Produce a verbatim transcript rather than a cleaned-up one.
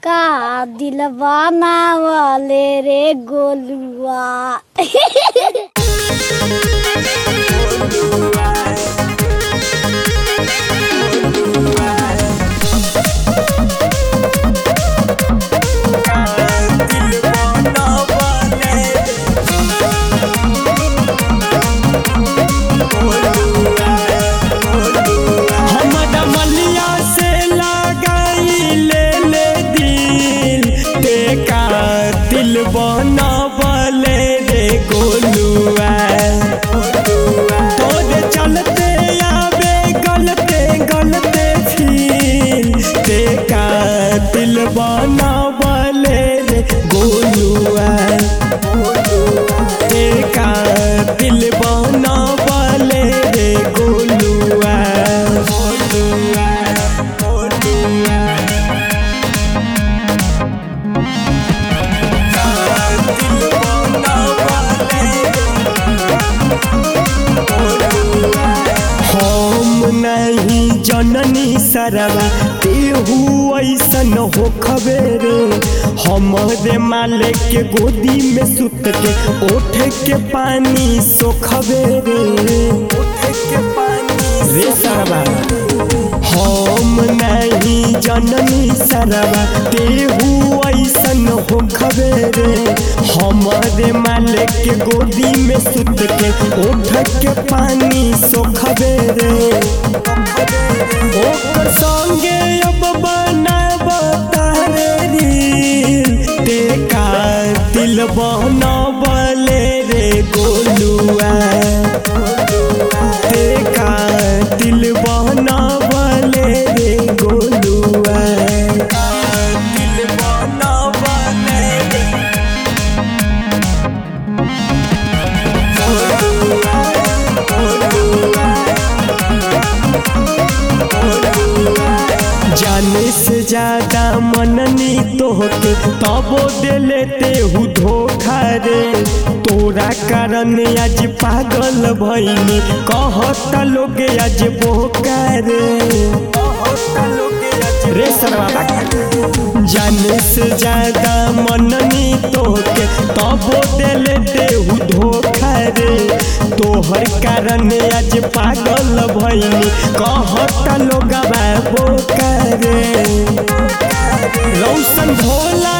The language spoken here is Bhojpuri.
का दिलवा ना वाले रे गोलुआ। बनबले रे गोलुआ तोरे चलते आवे गलते गलते फिर ते कातिल बनबले रे गोलुआ ते कातिल बनबले रे गोलुआ। नहीं जननी सरवा तेहू ऐसन हो खबेरे हमारे माले के गोदी में सुत के ओठ के पानी सो खबेरे रे सरवा हम नहीं जननी सरवा तेहू ऐसन हो खबेरे हमारे माले के गोदी में सुत के ओठ के पानी सो खबेरे ओकर संगे अब बनाब तारे रील ते कातिल बनबले रे गोलुआ ते कातिल बनबले रे गोलुआ कातिल बनबले रे जाने से ज्यादा मननी तोहके तबो दे लेते हूँ धोखा रे तोरा कारण आज पागल भइनी कहता लोग आज बोका रे रे सरवा जाने से ज्यादा मननी तोहके तबो दे लेते हूँ धोखा रे तोहर कारण आज पागल भइनी कहता लोग बोका रे रौशन भोला